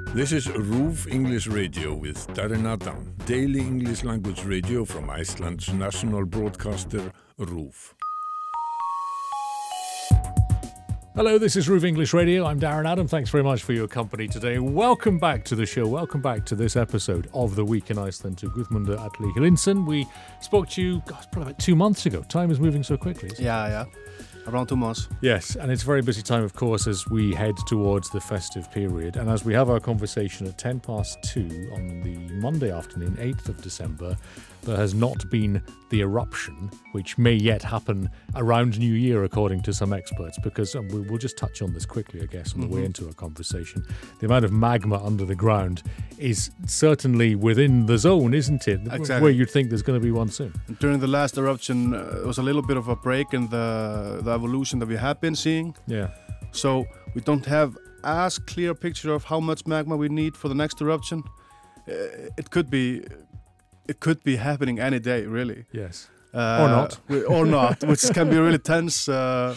This is RÚV English Radio with Darren Adam, daily English language radio from Iceland's national broadcaster, RÚV. Hello, this is RÚV English Radio. I'm Darren Adam. Thanks very much for your company today. Welcome back to the show. Welcome back to this episode of The Week in Iceland to Guðmundur Atli Hlynsson. We spoke to you, probably about 2 months ago. Time is moving so quickly. Yeah. Around 2 months. Yes, and it's a very busy time, of course, as we head towards the festive period. And as we have our conversation at 2:10 on the Monday afternoon, 8th of December, there has not been the eruption, which may yet happen around New Year, according to some experts, because we'll just touch on this quickly, I guess, on the way into our conversation. The amount of magma under the ground is certainly within the zone, isn't it? Exactly. Where you'd think there's going to be one soon. During the last eruption, it was a little bit of a break in the evolution that we have been seeing. Yeah. So we don't have as clear a picture of how much magma we need for the next eruption. It could be happening any day, really. Yes. Or not. Or not, which can be really tense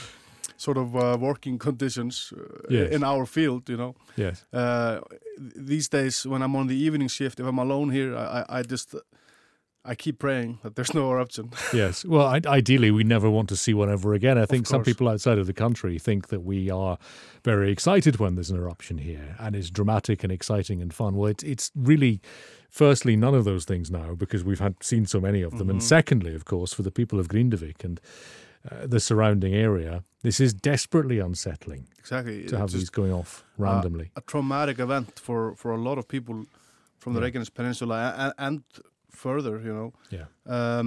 working conditions Yes. in our field, you know. Yes. These days, when I'm on the evening shift, if I'm alone here, I keep praying that there's no eruption. Yes. Well, ideally, we never want to see one ever again. I think Of some course. people outside of the country think that we are very excited when there's an eruption here and it's dramatic and exciting and fun. Well, it's really, firstly, none of those things now because we've seen so many of them. And secondly, of course, for the people of Grindavik and the surrounding area, this is desperately unsettling Exactly. to have It's these just going off randomly. a traumatic event for a lot of people from the Reykjanes Peninsula and further, you know. Yeah.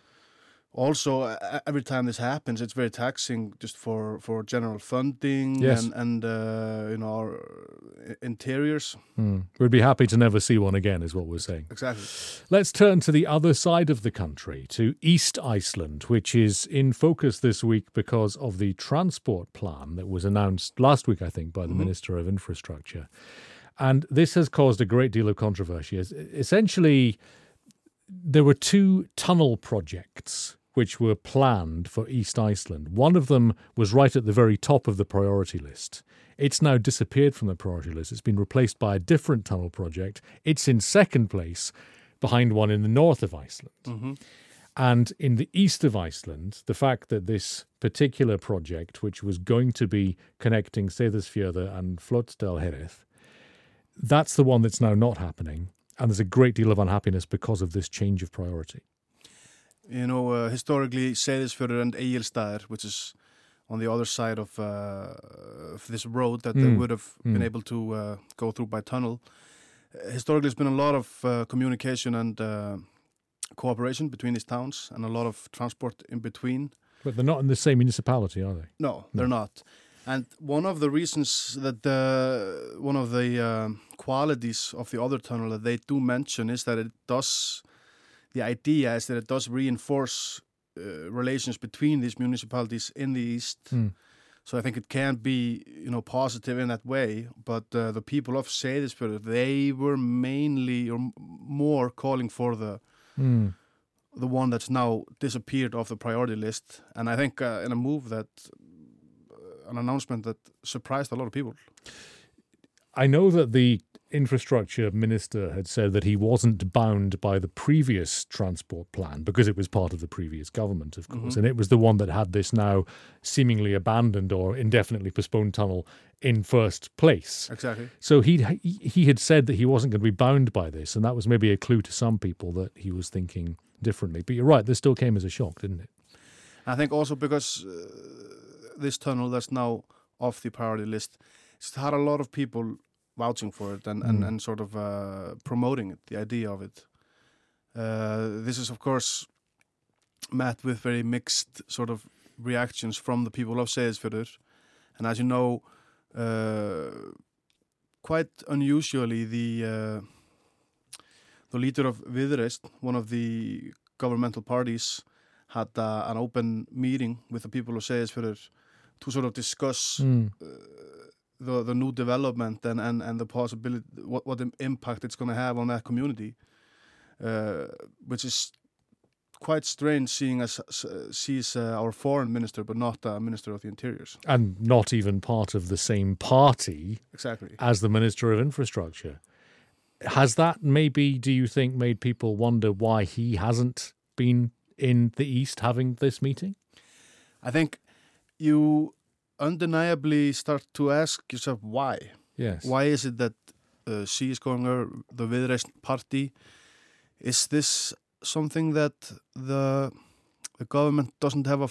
Also, every time this happens, it's very taxing just for general funding Yes. and our interiors. We'd be happy to never see one again, is what we're saying. Exactly. Let's turn to the other side of the country, to East Iceland, which is in focus this week because of the transport plan that was announced last week, I think, by the Minister of Infrastructure. And this has caused a great deal of controversy. Essentially, there were 2 tunnel projects which were planned for East Iceland. One of them was right at the very top of the priority list. It's now disappeared from the priority list. It's been replaced by a different tunnel project. It's in second place behind one in the north of Iceland. And in the east of Iceland, the fact that this particular project, which was going to be connecting Seyðisfjörður and Fljótsdalshérað, that's the one that's now not happening. And there's a great deal of unhappiness because of this change of priority. You know, historically, Seyðisfjörður and Egilsstaðir, which is on the other side of this road that they would have been able to go through by tunnel. Historically, there's been a lot of communication and cooperation between these towns and a lot of transport in between. But they're not in the same municipality, are they? No, they're not. And one of the reasons that one of the qualities of the other tunnel that they do mention is that the idea is that it does reinforce relations between these municipalities in the east. So I think it can be, positive in that way. But the people of Seyðisfjörður, they were mainly or more calling for the one that's now disappeared off the priority list. And I think in a move an announcement that surprised a lot of people. I know that the infrastructure minister had said that he wasn't bound by the previous transport plan because it was part of the previous government, of course, and it was the one that had this now seemingly abandoned or indefinitely postponed tunnel in first place. Exactly. So he had said that he wasn't going to be bound by this, and that was maybe a clue to some people that he was thinking differently. But you're right, this still came as a shock, didn't it? I think also because this tunnel that's now off the priority list, it's had a lot of people vouching for it and sort of promoting it, the idea of it. This is, of course, met with very mixed sort of reactions from the people of Seyðisfjörður. And as you know, quite unusually, the leader of Viðreisn, one of the governmental parties, had an open meeting with the people of Seyðisfjörður to sort of discuss the new development and the possibility, what the impact it's going to have on that community, which is quite strange seeing us sees our foreign minister, but not Minister of the Interiors. And not even part of the same party Exactly. as the Minister of Infrastructure. Has that maybe, do you think, made people wonder why he hasn't been in the East having this meeting? I think you undeniably start to ask yourself why. Yes. Why is it that she is going the Viðreisn party? Is this something that the government doesn't have a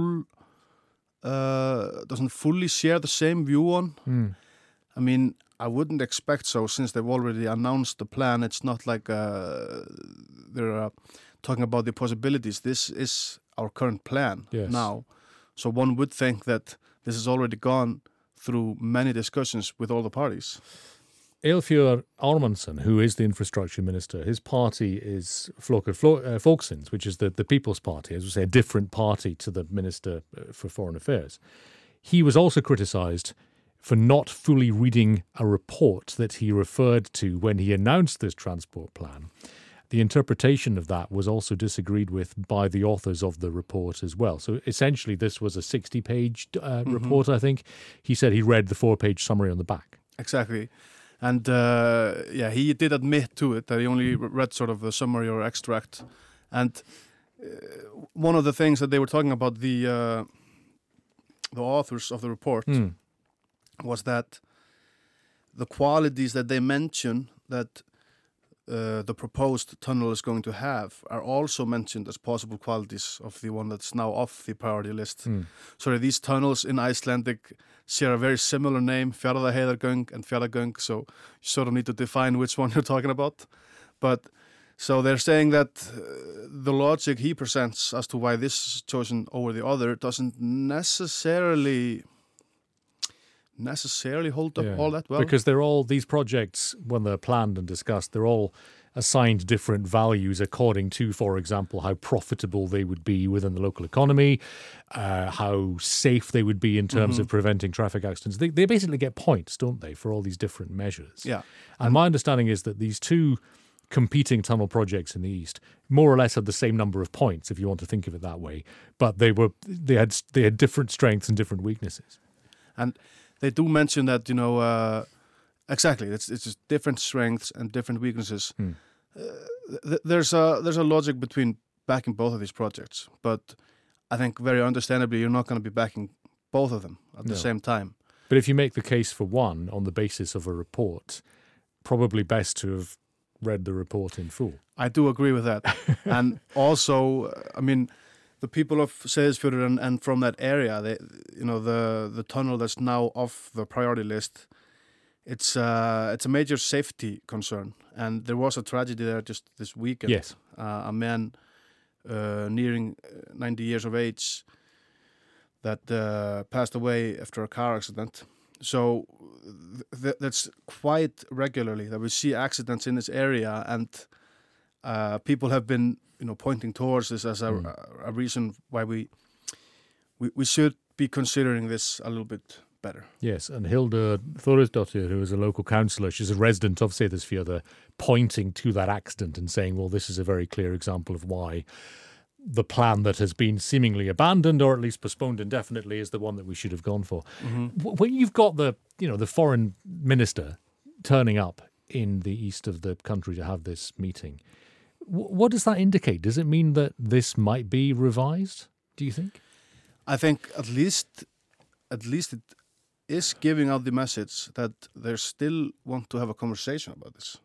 doesn't fully share the same view on? I mean, I wouldn't expect so, since they've already announced the plan. It's not like they're talking about the possibilities. This is our current plan now. So one would think that this has already gone through many discussions with all the parties. Eyjólfur Ármannsson, who is the infrastructure minister, his party is Flokkur Fólksins, which is the People's Party, as we say, a different party to the Minister for Foreign Affairs. He was also criticised for not fully reading a report that he referred to when he announced this transport plan. The interpretation of that was also disagreed with by the authors of the report as well. So essentially this was a 60-page report, I think. He said he read the 4-page summary on the back. Exactly. And he did admit to it that he only read sort of the summary or extract. And one of the things that they were talking about, the authors of the report, was that the qualities that they mention that the proposed tunnel is going to have are also mentioned as possible qualities of the one that's now off the priority list. So these tunnels in Icelandic share a very similar name, Fjarðarheiðargöng and Fjarðargöng, so you sort of need to define which one you're talking about. But so they're saying that the logic he presents as to why this is chosen over the other doesn't necessarily hold up all that well. Because they're all, these projects, when they're planned and discussed, they're all assigned different values according to, for example, how profitable they would be within the local economy, how safe they would be in terms of preventing traffic accidents. They basically get points, don't they, for all these different measures. Yeah. And my understanding is that these two competing tunnel projects in the East more or less had the same number of points, if you want to think of it that way, but they had different strengths and different weaknesses. And they do mention that, exactly, it's just different strengths and different weaknesses. There's a logic between backing both of these projects, but I think very understandably you're not going to be backing both of them at the same time. But if you make the case for one on the basis of a report, probably best to have read the report in full. I do agree with that. And also, I mean, the people of Seyðisfjörður and from that area, the tunnel that's now off the priority list, it's a major safety concern. And there was a tragedy there just this weekend. Yes. A man nearing 90 years of age that passed away after a car accident. So that's quite regularly that we see accidents in this area, and people have been pointing towards this as a reason why we should be considering this a little bit better. Yes, and Hilda Þórisdóttir, who is a local councillor, she's a resident of Seyðisfjörður, pointing to that accident and saying, well, this is a very clear example of why the plan that has been seemingly abandoned or at least postponed indefinitely is the one that we should have gone for. When you've got the foreign minister turning up in the east of the country to have this meeting, what does that indicate? Does it mean that this might be revised, do you think? I think at least it is giving out the message that they still want to have a conversation about this.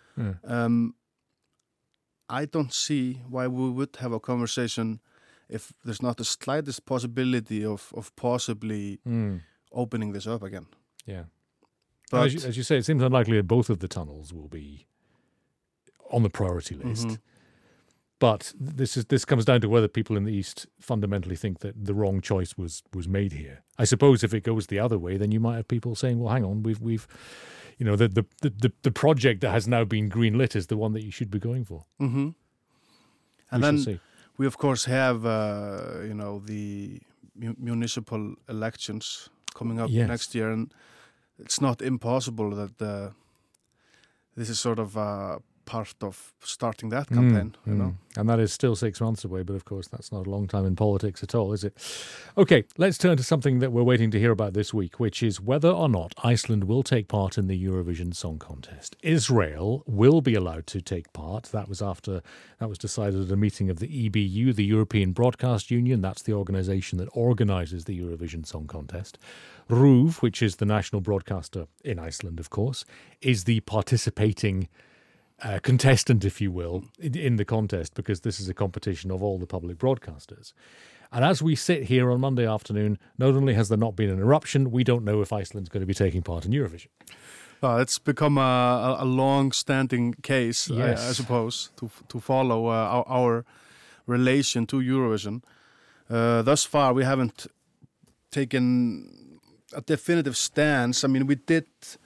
I don't see why we would have a conversation if there's not the slightest possibility of possibly opening this up again. Yeah. But as you say, it seems unlikely that both of the tunnels will be on the priority list. But this comes down to whether people in the East fundamentally think that the wrong choice was made here. I suppose if it goes the other way, then you might have people saying, well, hang on, we've the project that has now been greenlit is the one that you should be going for. And then we, of course, have, the municipal elections coming up next year. And it's not impossible that this is sort of a part of starting that campaign. You know, and that is still 6 months away. But of course, that's not a long time in politics at all, is it? Okay, let's turn to something that we're waiting to hear about this week, which is whether or not Iceland will take part in the Eurovision Song Contest. Israel will be allowed to take part. That was decided at a meeting of the EBU, the European Broadcast Union. That's the organisation that organises the Eurovision Song Contest. RÚV, which is the national broadcaster in Iceland, of course, is the participating contestant, if you will, in the contest, because this is a competition of all the public broadcasters. And as we sit here on Monday afternoon, not only has there not been an eruption, we don't know if Iceland's going to be taking part in Eurovision. It's become a long-standing case, yes. I suppose, to follow our relation to Eurovision. Thus far, we haven't taken a definitive stance. I mean, we did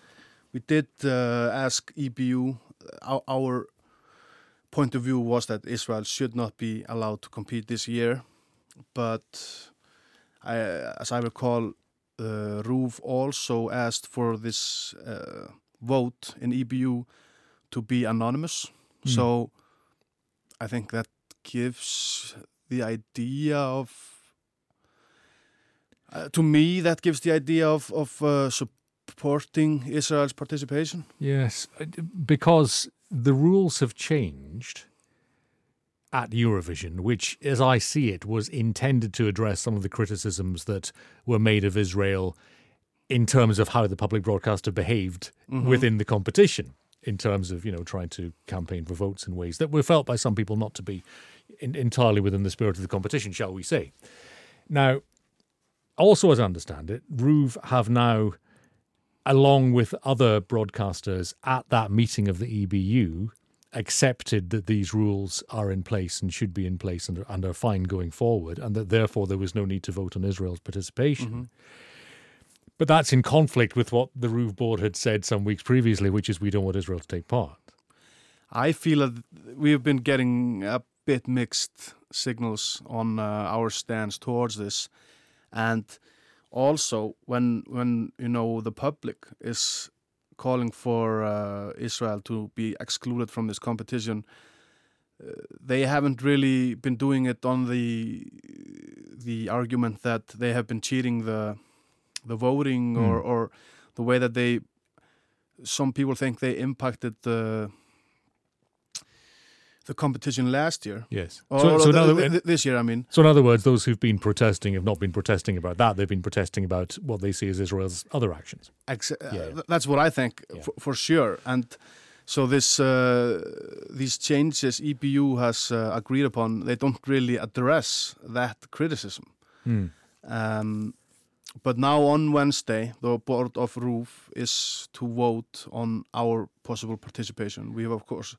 ask EBU. Our point of view was that Israel should not be allowed to compete this year, but as I recall, RÚV also asked for this vote in EBU to be anonymous. So I think that gives the idea of to me, that gives the idea of supporting Israel's participation. Yes, because the rules have changed at Eurovision, which, as I see it, was intended to address some of the criticisms that were made of Israel in terms of how the public broadcaster behaved within the competition, in terms of, trying to campaign for votes in ways that were felt by some people not to be entirely within the spirit of the competition, shall we say. Now, also, as I understand it, RÚV have now, along with other broadcasters at that meeting of the EBU, accepted that these rules are in place and should be in place and are fine going forward, and that therefore there was no need to vote on Israel's participation. But that's in conflict with what the RÚV board had said some weeks previously, which is we don't want Israel to take part. I feel that we've been getting a bit mixed signals on our stance towards this. And also, when the public is calling for Israel to be excluded from this competition, they haven't really been doing it on the argument that they have been cheating the voting or the way that some people think they impacted the competition last year. Yes. This year, I mean. So in other words, those who've been protesting have not been protesting about that. They've been protesting about what they see as Israel's other actions. That's what I think, for sure. And so these changes EBU has agreed upon, they don't really address that criticism. But now on Wednesday, the board of RÚV is to vote on our possible participation. We have, of course,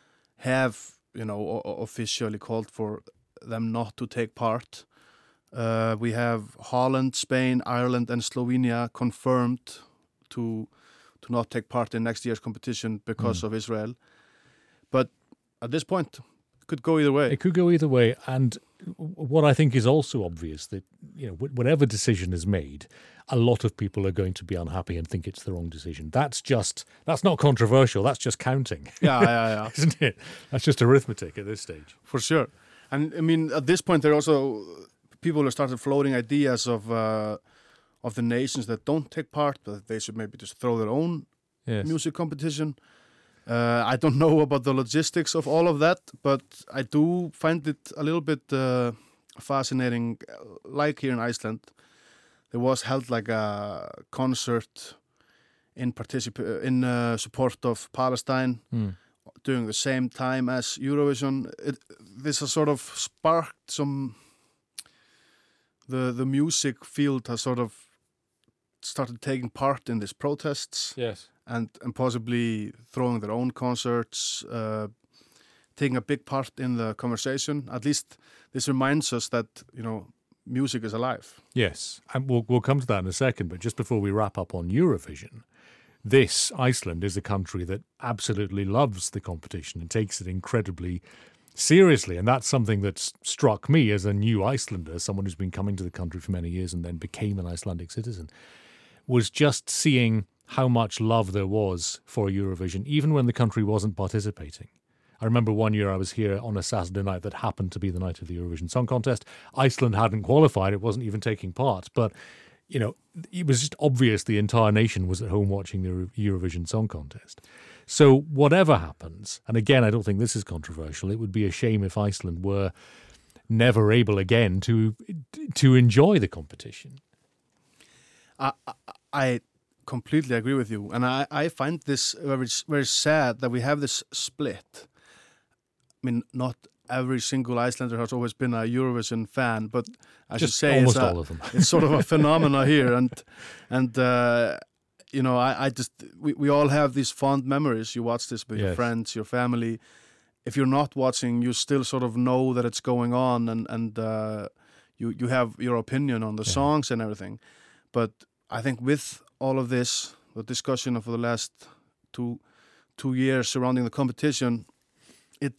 officially called for them not to take part. We have Holland, Spain, Ireland and Slovenia confirmed to not take part in next year's competition because of Israel. But at this point, it could go either way. It could go either way. And what I think is also obvious that, whatever decision is made, a lot of people are going to be unhappy and think it's the wrong decision. That's not controversial. That's just counting. Yeah. Isn't it? That's just arithmetic at this stage. For sure. And I mean, at this point, there are also people who started floating ideas of the nations that don't take part, but they should maybe just throw their own music competition. I don't know about the logistics of all of that, but I do find it a little bit fascinating. Like here in Iceland, there was held like a concert in support of Palestine during the same time as Eurovision. This has sort of sparked some. The music field has sort of started taking part in these protests. Yes. And possibly throwing their own concerts, taking a big part in the conversation. At least this reminds us that, music is alive. Yes, and we'll come to that in a second, but just before we wrap up on Eurovision, Iceland is a country that absolutely loves the competition and takes it incredibly seriously, and that's something that's struck me as a new Icelander, someone who's been coming to the country for many years and then became an Icelandic citizen, was just seeing how much love there was for Eurovision, even when the country wasn't participating. I remember one year I was here on a Saturday night that happened to be the night of the Eurovision Song Contest. Iceland hadn't qualified, it wasn't even taking part, but it was just obvious the entire nation was at home watching the Eurovision Song Contest. So whatever happens, and again, I don't think this is controversial, it would be a shame if Iceland were never able again to enjoy the competition. I completely agree with you, and I find this very, very sad that we have this split. I mean, not every single Icelander has always been a Eurovision fan, but I should say almost all of them. It's sort of a phenomena here, and we all have these fond memories. You watch this with your friends, your family. If you're not watching, you still sort of know that it's going on, and you have your opinion on the songs and everything. But I think with all of this, the discussion of the last two years surrounding the competition, it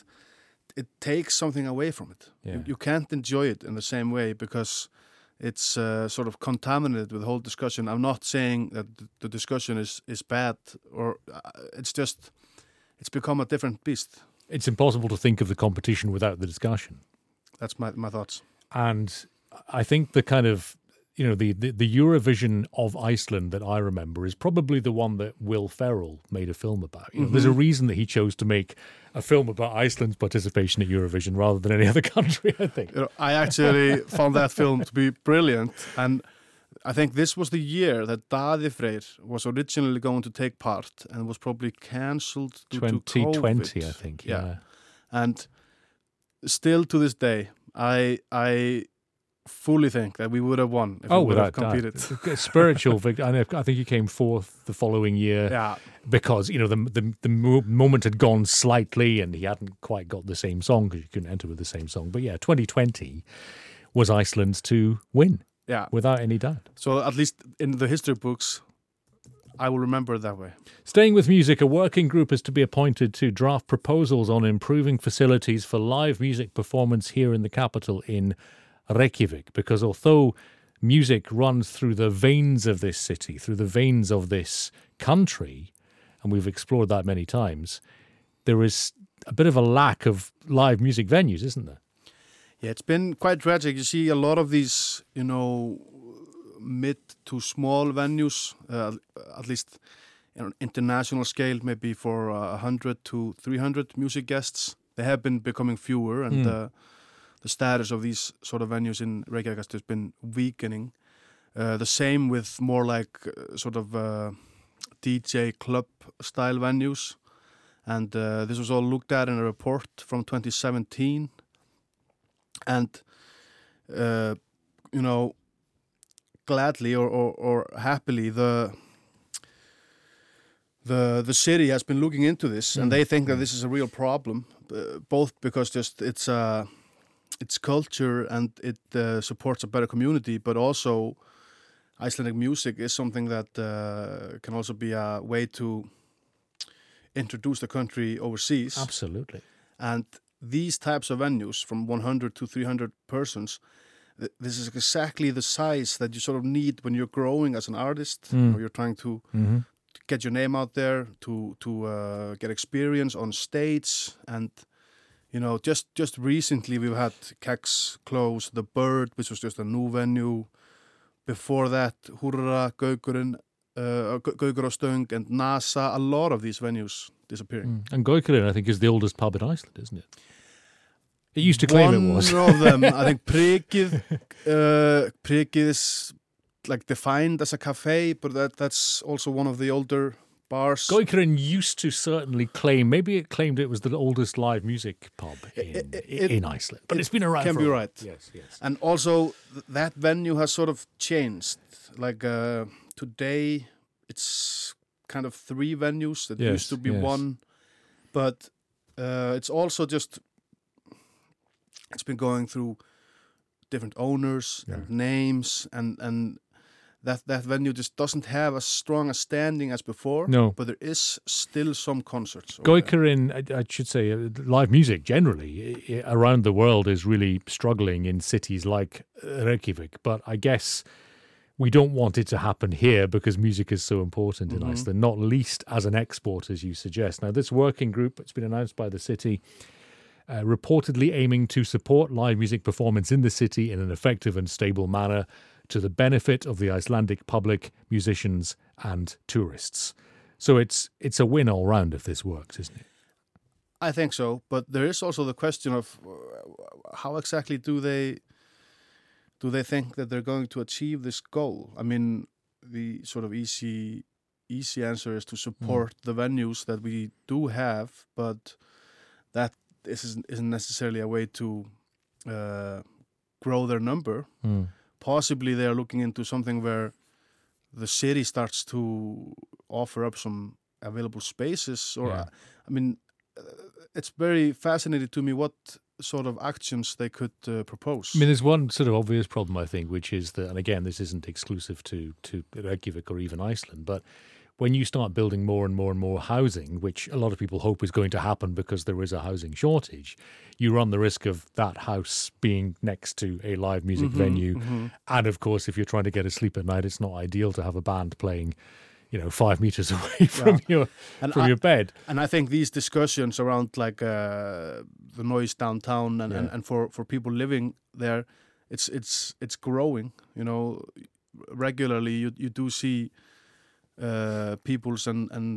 takes something away from it. Yeah. You can't enjoy it in the same way because it's sort of contaminated with the whole discussion. I'm not saying that the discussion is bad, or it's become a different beast. It's impossible to think of the competition without the discussion. That's my thoughts. And I think the kind of, the Eurovision of Iceland that I remember is probably the one that Will Ferrell made a film about. There's a reason that he chose to make a film about Iceland's participation at Eurovision rather than any other country, I think. I actually found that film to be brilliant, and I think this was the year that Daði Freyr was originally going to take part and was probably cancelled due to 2020, COVID. I think, yeah. And still to this day, I fully think that we would have won if we would have competed. Spiritual victory. I think he came fourth the following year because the moment had gone slightly and he hadn't quite got the same song because you couldn't enter with the same song. But 2020 was Iceland's to win. Yeah, without any doubt. So at least in the history books, I will remember it that way. Staying with music, a working group is to be appointed to draft proposals on improving facilities for live music performance here in the capital in Reykjavik, because although music runs through the veins of this city, through the veins of this country, and we've explored that many times, there is a bit of a lack of live music venues, isn't there? Yeah, it's been quite tragic. You see a lot of these, mid to small venues, at least on an international scale, maybe for 100 to 300 music guests. They have been becoming fewer, and the status of these sort of venues in Reykjavik has just been weakening. The same with more like DJ club style venues. And this was all looked at in a report from 2017. And, gladly or happily, the city has been looking into this, and they think that this is a real problem, both because it's culture and it supports a better community, but also Icelandic music is something that can also be a way to introduce the country overseas. Absolutely. And these types of venues from 100 to 300 persons, this is exactly the size that you sort of need when you're growing as an artist, or you're trying to get your name out there, to get experience on stage. And just recently we've had Kex close, The Bird, which was just a new venue. Before that, Hurra, Gaukurinn, Gaukur á Stöng, and NASA. A lot of these venues disappearing. And Gaukurinn, I think, is the oldest pub in Iceland, isn't it? It used to claim it was. One of them, I think Prikið is like defined as a cafe, but that's also one of the older bars. Gaukurinn used to certainly claim, maybe it claimed it was the oldest live music pub in Iceland, but it's been around can for be right. Yes. And also that venue has sort of changed. Like today, it's kind of 3 venues that used to be one, but it's also just. It's been going through different owners and names, and that venue just doesn't have as strong a standing as before. No. But there is still some concerts. Gaukurinn, I should say, live music generally around the world is really struggling in cities like Reykjavik. But I guess we don't want it to happen here because music is so important in Iceland, not least as an export, as you suggest. Now, this working group, it's been announced by the city, reportedly aiming to support live music performance in the city in an effective and stable manner to the benefit of the Icelandic public, musicians and tourists. So it's a win all round if this works, isn't it? I think so, but there is also the question of how exactly do they think that they're going to achieve this goal? I mean, the sort of easy answer is to support the venues that we do have, but that isn't necessarily a way to grow their number. Possibly they are looking into something where the city starts to offer up some available spaces, or I mean, it's very fascinating to me what sort of actions they could propose. I mean, there's one sort of obvious problem, I think, which is that, and again, this isn't exclusive to Reykjavik or even Iceland, but when you start building more and more and more housing, which a lot of people hope is going to happen because there is a housing shortage, you run the risk of that house being next to a live music venue. And of course, if you're trying to get to sleep at night, it's not ideal to have a band playing 5 meters away from your bed. And I think these discussions around like the noise downtown and for people living there, it's growing. Regularly you do see peoples and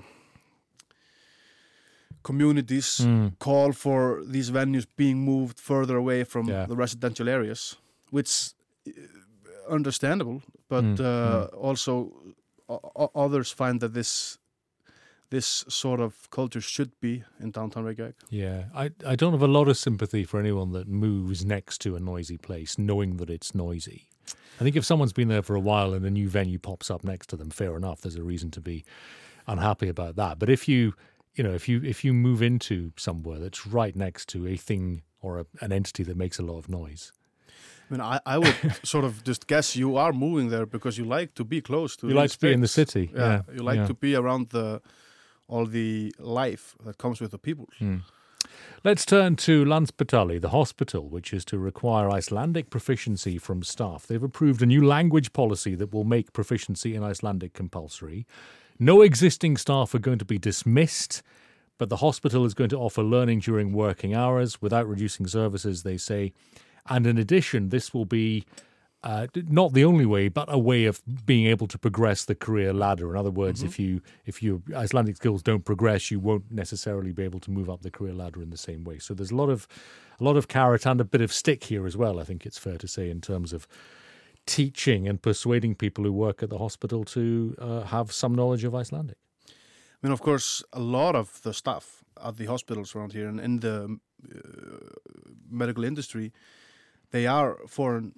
communities call for these venues being moved further away from the residential areas, which understandable, but also others find that this sort of culture should be in downtown Reykjavik. Yeah, I don't have a lot of sympathy for anyone that moves next to a noisy place knowing that it's noisy. I think if someone's been there for a while and a new venue pops up next to them, fair enough, there's a reason to be unhappy about that. But if you move into somewhere that's right next to a thing or an entity that makes a lot of noise, I mean, I would sort of just guess you are moving there because you like to be close to. You like to be in the city. Yeah. You like to be around all the life that comes with the people. Let's turn to Landspítali, the hospital, which is to require Icelandic proficiency from staff. They've approved a new language policy that will make proficiency in Icelandic compulsory. No existing staff are going to be dismissed, but the hospital is going to offer learning during working hours without reducing services, they say. And in addition, this will be not the only way, but a way of being able to progress the career ladder. In other words, if your Icelandic skills don't progress, you won't necessarily be able to move up the career ladder in the same way. So there's a lot of carrot and a bit of stick here as well, I think it's fair to say, in terms of teaching and persuading people who work at the hospital to have some knowledge of Icelandic. I mean, of course, a lot of the staff at the hospitals around here and in the medical industry, they are foreign.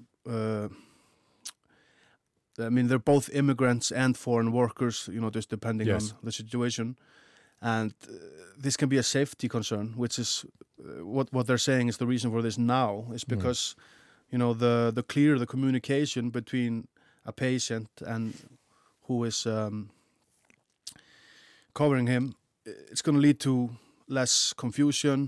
I mean, they're both immigrants and foreign workers, just depending on the situation. And this can be a safety concern, which is what they're saying is the reason for this now, is because, the clear the communication between a patient and who is covering him, it's going to lead to less confusion,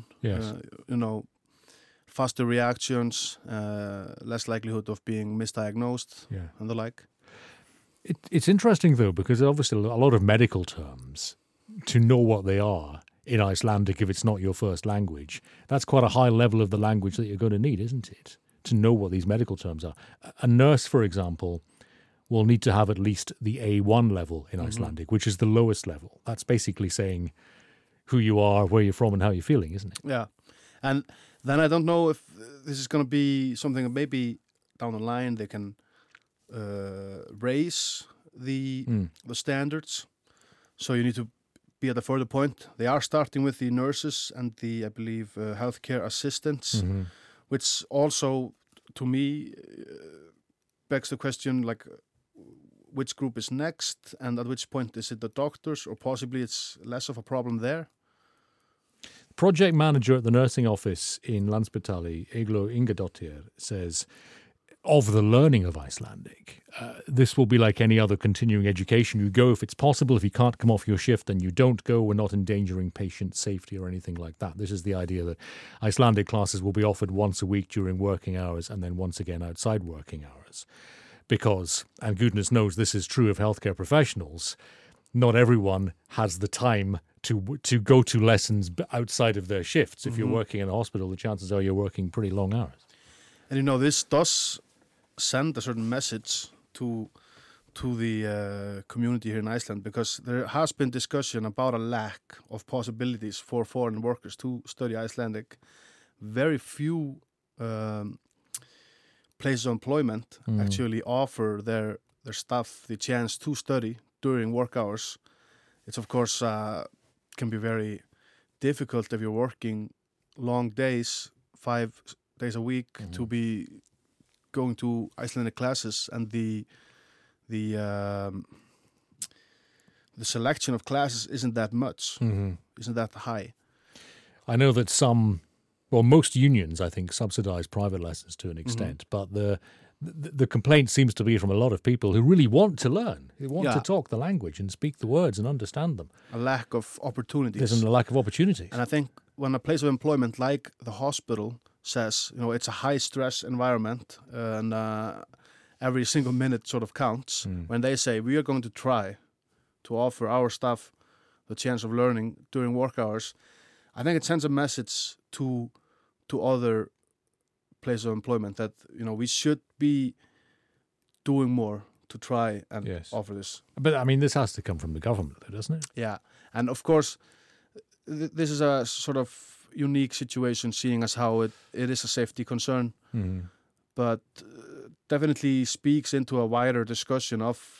faster reactions, less likelihood of being misdiagnosed and the like. It's interesting, though, because obviously a lot of medical terms, to know what they are in Icelandic, if it's not your first language, that's quite a high level of the language that you're going to need, isn't it? To know what these medical terms are. A nurse, for example, will need to have at least the A1 level in Icelandic, which is the lowest level. That's basically saying who you are, where you're from, and how you're feeling, isn't it? Yeah. And then I don't know if this is going to be something that maybe down the line they can raise the standards. So you need to be at a further point. They are starting with the nurses and the, I believe, healthcare assistants, which also, to me, begs the question, like, which group is next, and at which point is it the doctors, or possibly it's less of a problem there? Project manager at the nursing office in Landspítali, Eygló Ingadóttir, says of the learning of Icelandic, this will be like any other continuing education. You go if it's possible. If you can't come off your shift, then you don't go. We're not endangering patient safety or anything like that. This is the idea that Icelandic classes will be offered once a week during working hours and then once again outside working hours. because, and goodness knows this is true of healthcare professionals, not everyone has the time to go to lessons outside of their shifts. If you're working in a hospital, the chances are you're working pretty long hours. And this does send a certain message to the community here in Iceland, because there has been discussion about a lack of possibilities for foreign workers to study Icelandic. Very few places of employment actually offer their staff the chance to study during work hours. It's of course can be very difficult if you're working long days, 5 days a week, to be going to Icelandic classes, and the selection of classes isn't that much, isn't that high. I know that most unions, I think, subsidize private lessons to an extent, but the complaint seems to be from a lot of people who really want to learn, who want to talk the language and speak the words and understand them. A lack of opportunities. There's a lack of opportunities. And I think when a place of employment like the hospital says, it's a high-stress environment and every single minute sort of counts, when they say, we are going to try to offer our staff the chance of learning during work hours, I think it sends a message to other places of employment that, we should be doing more to try and offer this. But, I mean, this has to come from the government, doesn't it? Yeah. And, of course, this is a sort of unique situation, seeing as how it is a safety concern, but definitely speaks into a wider discussion of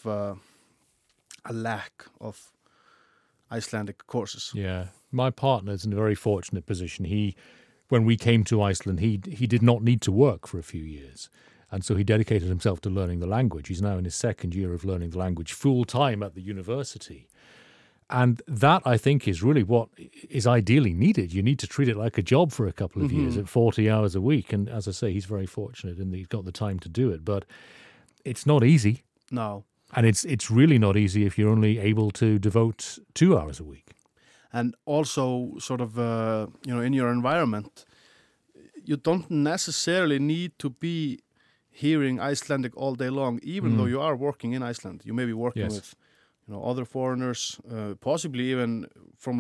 a lack of Icelandic courses. Yeah. My partner's in a very fortunate position. When we came to Iceland, he did not need to work for a few years. And so he dedicated himself to learning the language. He's now in his second year of learning the language full-time at the university. And that, I think, is really what is ideally needed. You need to treat it like a job for a couple of years at 40 hours a week. And as I say, he's very fortunate in that he's got the time to do it. But it's not easy. No. And it's really not easy if you're only able to devote 2 hours a week. And also sort of, in your environment, you don't necessarily need to be hearing Icelandic all day long, even though you are working in Iceland. You may be working with, other foreigners, possibly even from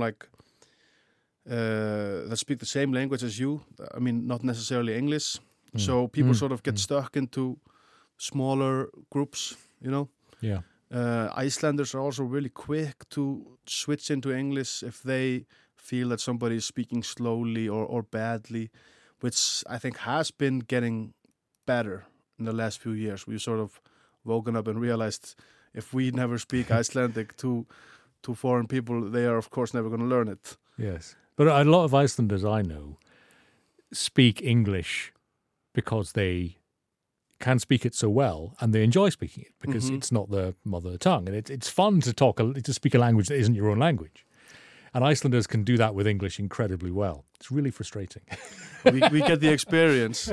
that speak the same language as you. I mean, not necessarily English. So people sort of get stuck into smaller groups, Yeah. Icelanders are also really quick to switch into English if they feel that somebody is speaking slowly or badly, which I think has been getting better in the last few years. We've sort of woken up and realized if we never speak Icelandic to foreign people, they are, of course, never going to learn it. Yes. But a lot of Icelanders I know speak English because they can speak it so well, and they enjoy speaking it because it's not their mother tongue, and it's fun to speak a language that isn't your own language. And Icelanders can do that with English incredibly well. It's really frustrating. we get the experience,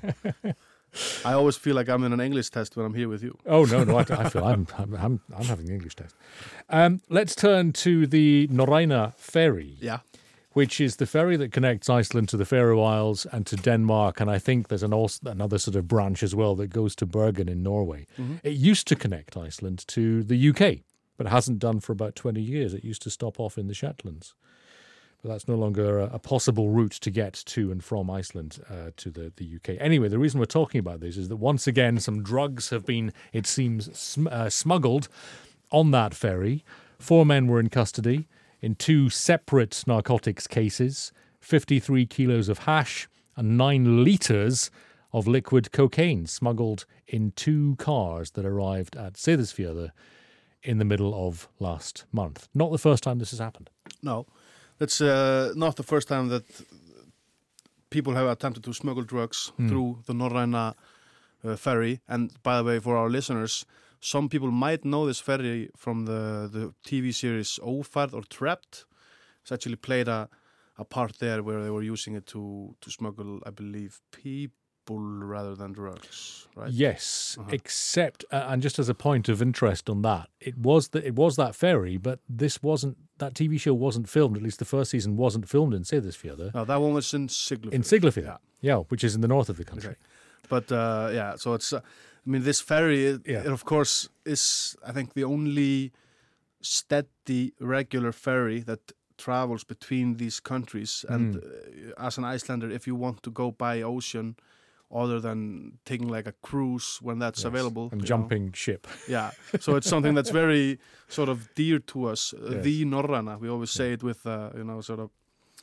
I always feel like I'm in an English test when I'm here with you. Oh no! I feel I'm having an English test. Let's turn to the Norræna ferry. Yeah. Which is the ferry that connects Iceland to the Faroe Isles and to Denmark. And I think there's another sort of branch as well that goes to Bergen in Norway. It used to connect Iceland to the UK, but it hasn't done for about 20 years. It used to stop off in the Shetlands. But that's no longer a possible route to get to and from Iceland to the UK. Anyway, the reason we're talking about this is that once again, some drugs have been, it seems, smuggled on that ferry. 4 men were in custody in 2 separate narcotics cases, 53 kilos of hash and 9 litres of liquid cocaine smuggled in 2 cars that arrived at Seyðisfjörður in the middle of last month. Not the first time this has happened. No, that's not the first time that people have attempted to smuggle drugs through the Norræna ferry. And by the way, for our listeners, some people might know this ferry from the TV series Ófærð or Trapped. It's actually played a part there where they were using it to smuggle, I believe, people rather than drugs, right? Yes, except, and just as a point of interest on that, it was that ferry, but that TV show wasn't filmed, at least the first season wasn't filmed in Seyðisfjörður. No, that one was in Siglufjörður. In Siglufjörður, yeah, which is in the north of the country. Okay. But, so it's... I mean, this ferry, it of course is, I think, the only steady, regular ferry that travels between these countries. And as an Icelander, if you want to go by ocean, other than taking like a cruise when that's available. And jumping ship. Yeah, so it's something that's very sort of dear to us. The Norræna, we always say it with, sort of,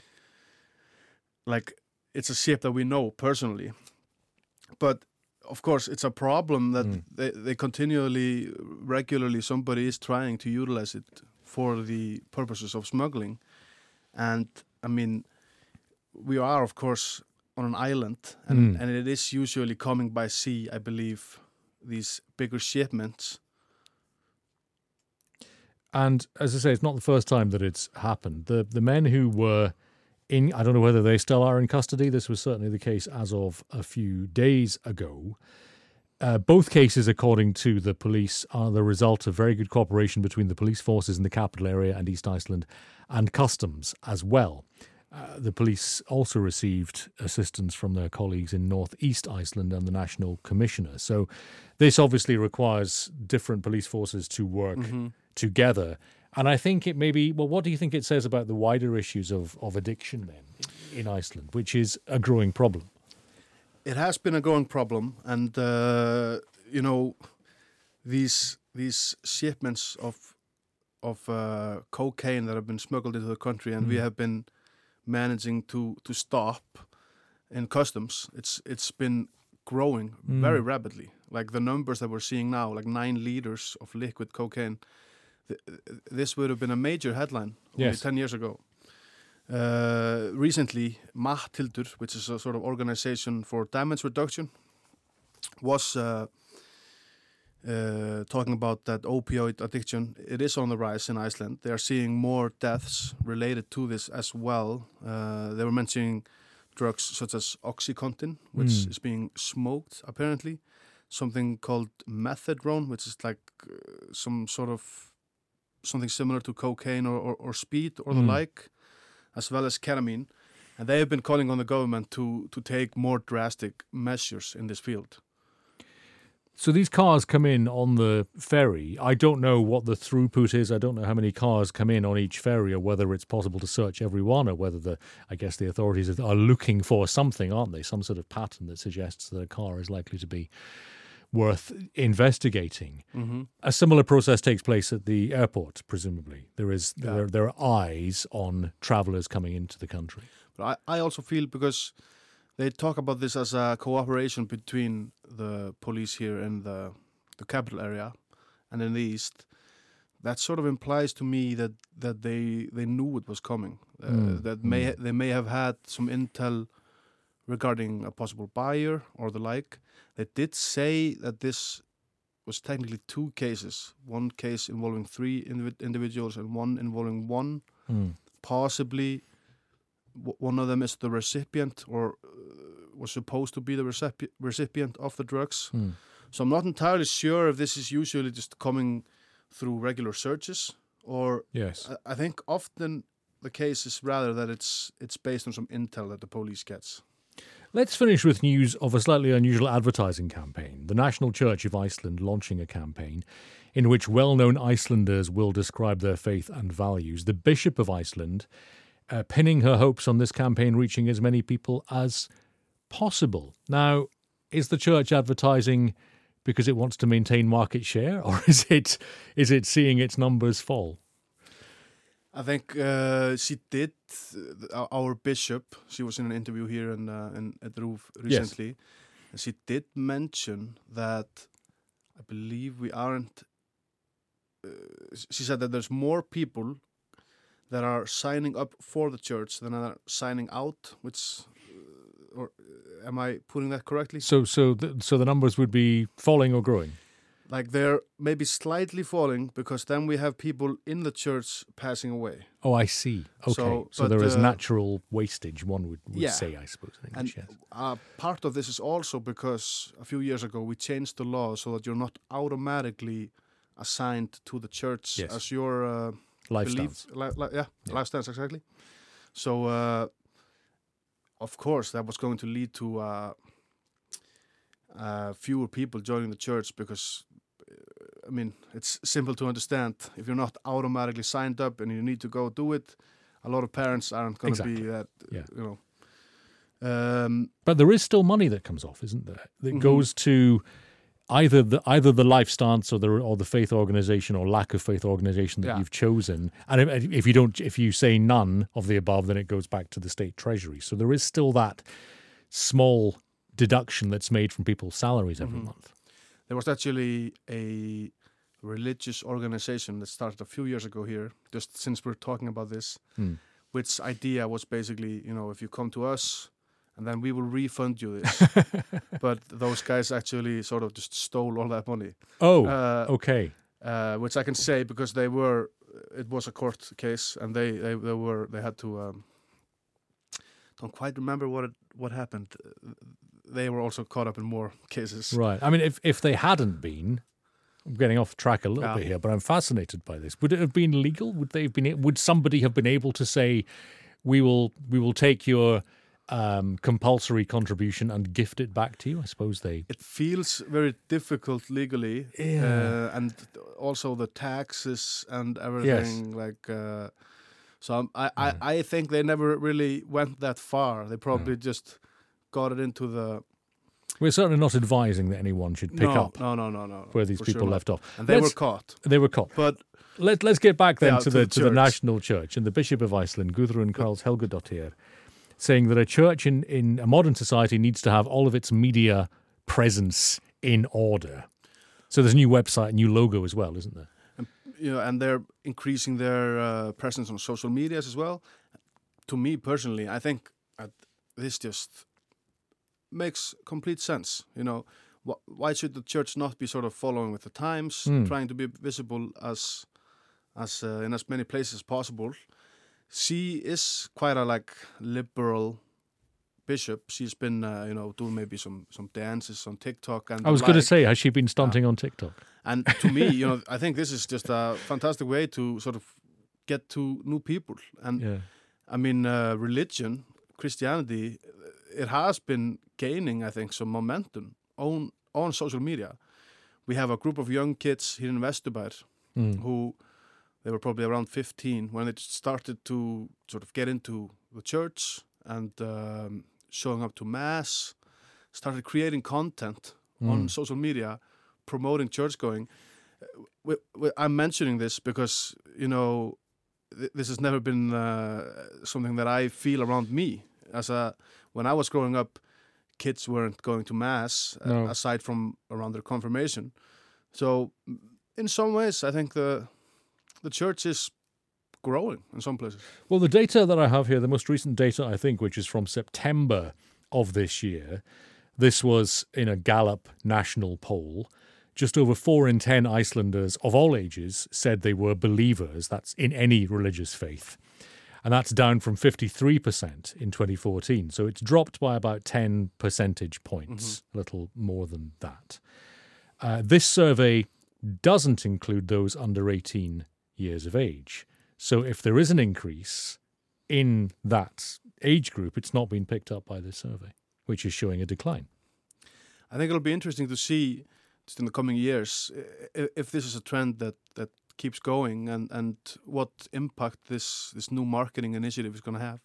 like, it's a ship that we know personally. But, of course, it's a problem that they continually, regularly, somebody is trying to utilize it for the purposes of smuggling. And, I mean, we are, of course, on an island, and it is usually coming by sea, I believe, these bigger shipments. And as I say, it's not the first time that it's happened. The men who were in, I don't know whether they still are in custody. This was certainly the case as of a few days ago. Both cases, according to the police, are the result of very good cooperation between the police forces in the capital area and East Iceland and customs as well. The police also received assistance from their colleagues in Northeast Iceland and the National Commissioner. So this obviously requires different police forces to work together. And I think it may be, well, what do you think it says about the wider issues of addiction then in Iceland, which is a growing problem? It has been a growing problem. And, these shipments of cocaine that have been smuggled into the country, and we have been managing to stop in customs, it's been growing very rapidly. Like the numbers that we're seeing now, like 9 liters of liquid cocaine, this would have been a major headline only 10 years ago. Recently, Matthildur, which is a sort of organization for damage reduction, was talking about that opioid addiction. It is on the rise in Iceland. They are seeing more deaths related to this as well. They were mentioning drugs such as Oxycontin, which is being smoked apparently. Something called methadone, which is like some sort of something similar to cocaine or speed or the like, as well as ketamine. And they have been calling on the government to take more drastic measures in this field. So these cars come in on the ferry. I don't know what the throughput is. I don't know how many cars come in on each ferry, or whether it's possible to search every one, or whether I guess the authorities are looking for something, aren't they? Some sort of pattern that suggests that a car is likely to be worth investigating. A similar process takes place at the airport, presumably. There are eyes on travellers coming into the country. But I also feel, because they talk about this as a cooperation between the police here in the capital area and in the east, that sort of implies to me that they knew it was coming. They may have had some intel regarding a possible buyer or the like. They did say that this was technically 2 cases. One case involving 3 individuals and one involving 1. Possibly one of them is the recipient, or was supposed to be the recipient of the drugs. So I'm not entirely sure if this is usually just coming through regular searches, or I think often the case is rather that it's based on some intel that the police gets. Let's finish with news of a slightly unusual advertising campaign. The National Church of Iceland launching a campaign in which well-known Icelanders will describe their faith and values. The Bishop of Iceland pinning her hopes on this campaign reaching as many people as possible. Now, is the church advertising because it wants to maintain market share, or is it seeing its numbers fall? I think she did. Our bishop, she was in an interview here at RÚV recently, and she did mention that I believe we aren't. She said that there's more people that are signing up for the church than are signing out. Or am I putting that correctly? So the numbers would be falling or growing? Like they're maybe slightly falling, because then we have people in the church passing away. Oh, I see. Okay, so there is natural wastage, one would say, I suppose, in English. And part of this is also because a few years ago we changed the law so that you're not automatically assigned to the church as your life stance. Life stance, exactly. So, of course, that was going to lead to fewer people joining the church because, I mean, it's simple to understand. If you're not automatically signed up and you need to go do it, a lot of parents aren't going to be that, you know. But there is still money that comes off, isn't there? That goes to either the life stance or the faith organization or lack of faith organization that you've chosen. And if you say none of the above, then it goes back to the state treasury. So there is still that small deduction that's made from people's salaries every month. There was actually a religious organization that started a few years ago here, just since we're talking about this, which idea was basically, you know, if you come to us, and then we will refund you this. But those guys actually sort of just stole all that money. Oh, okay. Which I can say because it was a court case, and they had to. Don't quite remember what happened. They were also caught up in more cases. Right. I mean, if they hadn't been, I'm getting off track a little bit here, but I'm fascinated by this. Would it have been legal? Would somebody have been able to say, we will take your compulsory contribution and gift it back to you? I suppose It feels very difficult legally, and also the taxes and everything. Yes. So I think they never really went that far. They probably just got it into the. We're certainly not advising that anyone should pick up. No. Where these people left off, and they were caught. They were caught. But let's get back then to the national church and the Bishop of Iceland, Guðrún Karls Helgadóttir, saying that a church in a modern society needs to have all of its media presence in order. So there's a new website, a new logo as well, isn't there? And they're increasing their presence on social medias as well. To me personally, I think this just makes complete sense. You know, why should the church not be sort of following with the times, trying to be visible as in as many places as possible? She is quite a liberal bishop. She's been doing maybe some dances on TikTok. And I was going to say, has she been stunting on TikTok? And to me, I think this is just a fantastic way to sort of get to new people. And I mean, religion, Christianity, it has been gaining, I think, some momentum on social media. We have a group of young kids here in Vesturbær who. They were probably around 15 when they started to sort of get into the church and showing up to mass, started creating content on social media, promoting church going. I'm mentioning this because, this has never been something that I feel around me. When I was growing up, kids weren't going to mass aside from around their confirmation. So in some ways, I think the church is growing in some places. Well, the data that I have here, the most recent data, I think, which is from September of this year, this was in a Gallup national poll. Just over 4 in 10 Icelanders of all ages said they were believers, that's in any religious faith. And that's down from 53% in 2014. So it's dropped by about 10 percentage points, a little more than that. This survey doesn't include those under 18 years of age. So if there is an increase in that age group, it's not been picked up by this survey, which is showing a decline. I think it'll be interesting to see just in the coming years if this is a trend that keeps going and what impact this new marketing initiative is going to have.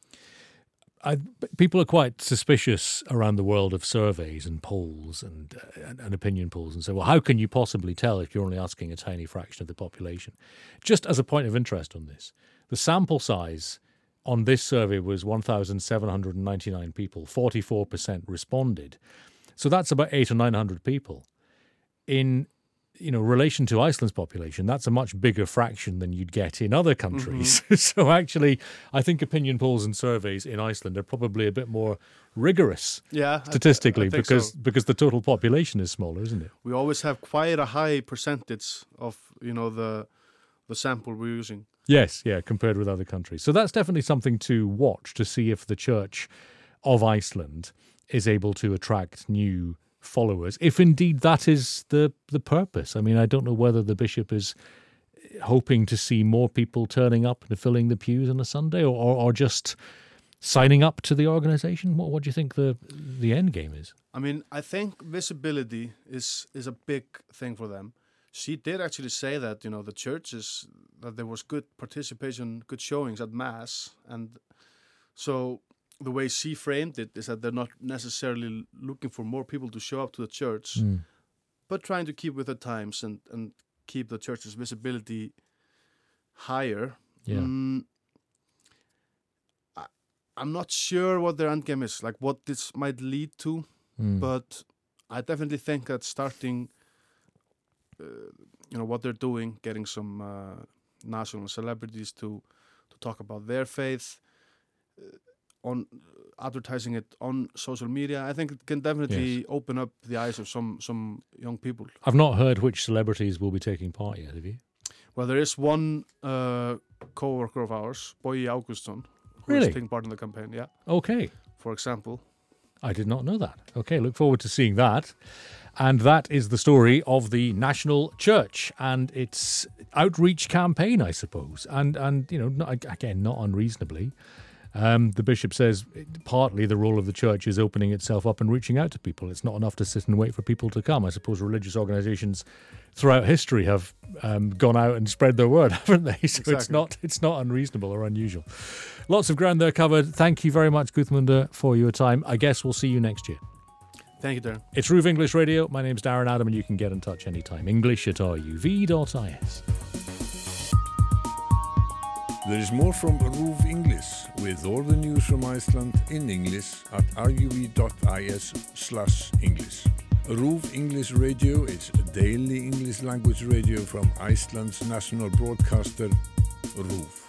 People are quite suspicious around the world of surveys and polls and opinion polls and say, well, how can you possibly tell if you're only asking a tiny fraction of the population? Just as a point of interest on this, the sample size on this survey was 1,799 people, 44% responded. So that's about 800 or 900 people. In relation to Iceland's population, that's a much bigger fraction than you'd get in other countries. So actually, I think opinion polls and surveys in Iceland are probably a bit more rigorous statistically I because the total population is smaller, isn't it? We always have quite a high percentage of, the sample we're using. Yes, compared with other countries. So that's definitely something to watch to see if the Church of Iceland is able to attract new followers, if indeed that is the purpose. I mean, I don't know whether the bishop is hoping to see more people turning up and filling the pews on a Sunday or just signing up to the organization. What do you think the end game is? I mean, I think visibility is a big thing for them. She did actually say that, the churches, that there was good participation, good showings at Mass. And so the way she framed it is that they're not necessarily looking for more people to show up to the church, but trying to keep with the times and keep the church's visibility higher. Yeah. I'm not sure what their end game is, like what this might lead to, but I definitely think that starting, what they're doing, getting some national celebrities to talk about their faith, on advertising it on social media, I think it can definitely open up the eyes of some young people. I've not heard which celebrities will be taking part yet, have you? Well, there is one co-worker of ours, Bogi Augustsson, who is taking part in the campaign, yeah. Okay. For example. I did not know that. Okay, look forward to seeing that. And that is the story of the National Church and its outreach campaign, I suppose. And not unreasonably. The bishop says partly the role of the church is opening itself up and reaching out to people. It's not enough to sit and wait for people to come. I suppose religious organisations throughout history have gone out and spread their word, haven't they? So exactly. It's not unreasonable or unusual. Lots of ground there covered. Thank you very much, Guðmundur, for your time. I guess we'll see you next year. Thank you, Darren. It's RÚV English Radio. My name's Darren Adam, and you can get in touch anytime. English@ruv.is. There is more from RÚV English with all the news from Iceland in English at ruv.is/English. RÚV English Radio is a daily English language radio from Iceland's national broadcaster, RÚV.